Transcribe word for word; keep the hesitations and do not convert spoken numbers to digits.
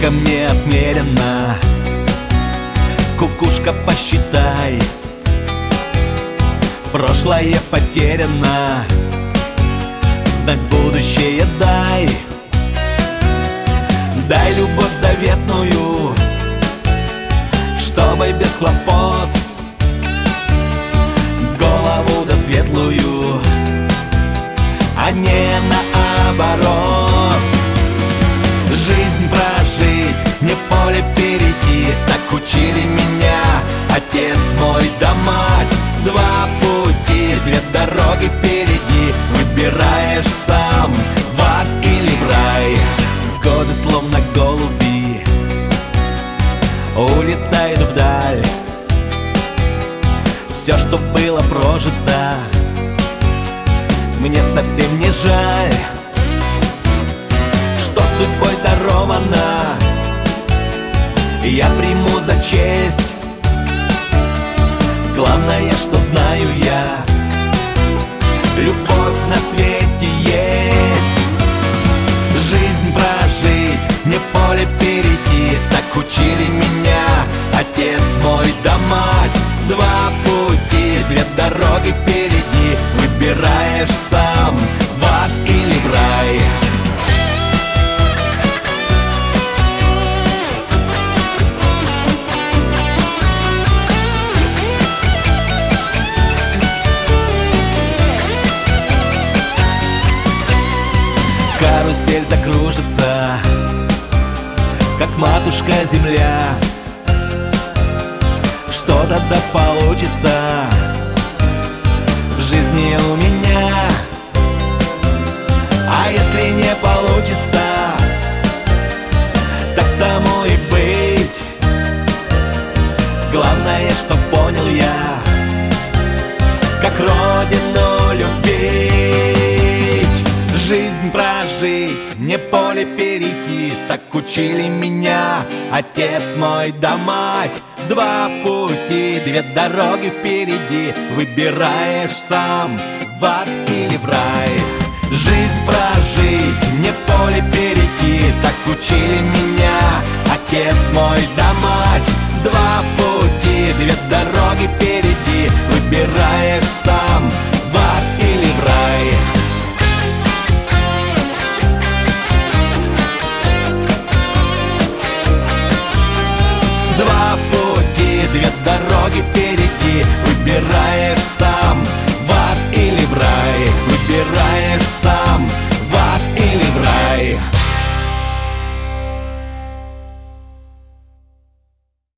Сколько мне отмерено, кукушка, посчитай. Прошлое потеряно, знать будущее дай. Дай любовь заветную, чтобы без хлопот, голову да светлую, а не наоборот. Жизнь прожить, не поле перейти, так учили меня отец мой да мать. Два пути, две дороги впереди, выбираешь сам, в ад или в рай. Годы словно голуби улетают вдаль. Все, что было прожито, мне совсем не жаль. Что судьбой даровано, я приму за честь. Главное, что знаю я, любовь на свете есть. Жизнь прожить, не поле перейти, так учили меня отец мой да мать. Два пути, две дороги впереди, выбираешь сам, в ад или в рай. Карусель закружится, как матушка земля. Что-то да получится в жизни у меня. А если не получится, так тому и быть. Главное, что понял я, как родину любить. Жизнь прожить, не поле перейти, так учили меня отец мой да мать. Два пути, две дороги впереди, выбираешь сам, в ад или в рай. Жизнь прожить, не поле перейти, так учили